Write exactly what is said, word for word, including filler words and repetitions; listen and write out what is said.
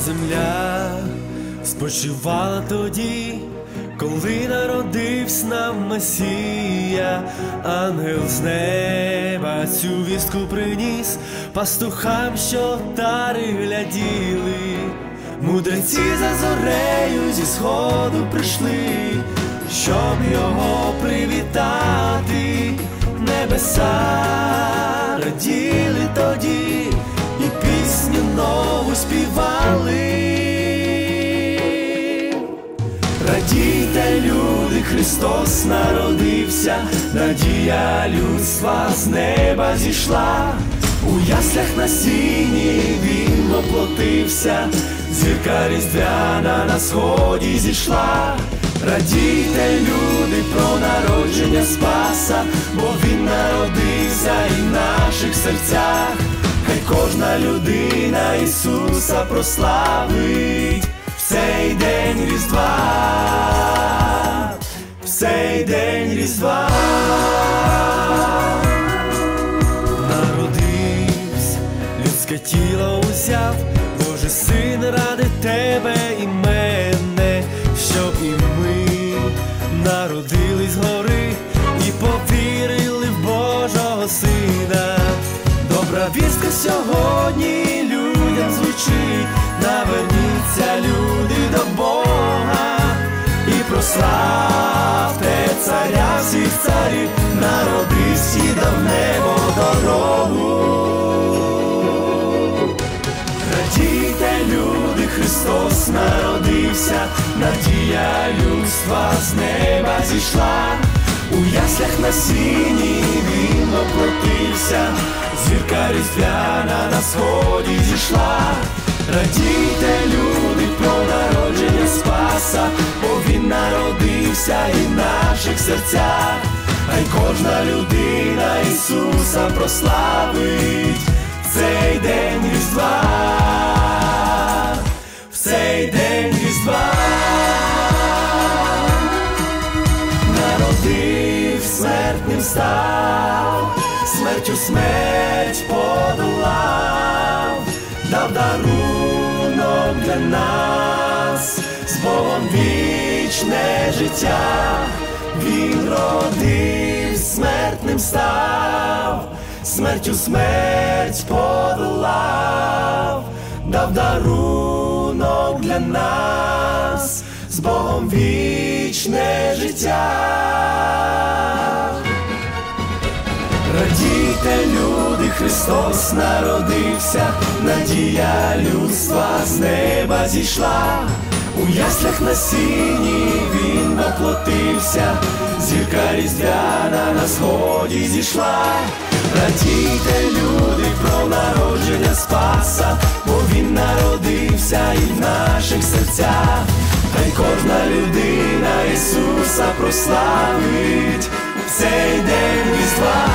земля спочивала тоді, коли народився нам Месія. Ангел з неба цю вістку приніс пастухам, що тари гляділи. Мудреці за зорею зі сходу прийшли, щоб його привітати. Небеса раділи тоді і пісню нову співали. Радійте, люди, Христос народився, надія людства з неба зійшла. У яслях на сіні він воплотився, зірка різдвяна на сході зійшла. Радійте, люди, про народження Спаса, бо він народився і в наших серцях. Хай кожна людина Ісуса прославить в цей день Різдва, в цей день Різдва. Народився, людське тіло узяв, Божий Син ради тебе і мене, щоб і ми народились згори і повірили в Божого Сина. Добра вістка сьогодні людям звучить, наверніться, люди, до Бога і прославте царя всіх царів, народився і дав небо дорогу. Радійте, люди, Христос народився, надія людства з неба зійшла. У яслях на сіні він воплотився, зірка різдвяна на сході зійшла. Радійте, люди, про народження Спаса, бо він народився і в наших серцях. Хай кожна людина Ісуса прославить в цей день Різдва, в цей день Різдва. Народив, смертним став, смертю смерть подолав, дав дарунок для нас, з Богом вічне життя. Він родив, смертним став, смертю смерть подолав, дав дарунок для нас, з Богом вічне життя. Радійте, люди, Христос народився, надія людства з неба зійшла. У яслях на сіні він воплотився, зірка різдвяна на сході зійшла. Радійте, люди, про народження Спаса, бо він народився і в наших серцях. Хай кожна людина Ісуса прославить в цей день Різдва.